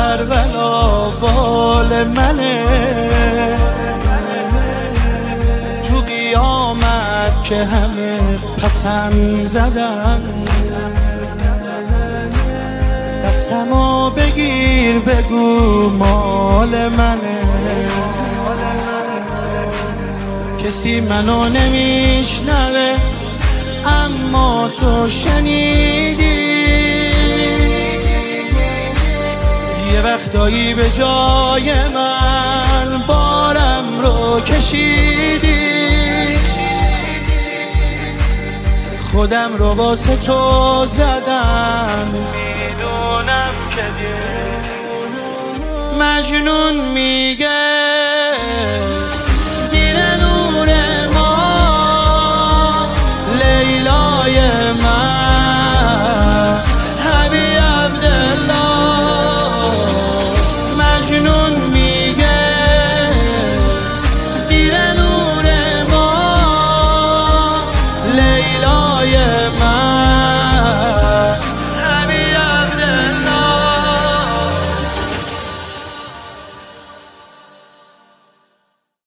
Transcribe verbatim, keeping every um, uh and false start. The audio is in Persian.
کربلا بال منه. تو قیامت که همه پسم زدن، دستمو بگیر بگو مال منه. کسی منو نمیشنوه اما تو شنیدی. یه وقتایی به جای من بارم رو کشیدی. خودم رو واسه تو زدم، میدونم که مجنون میگه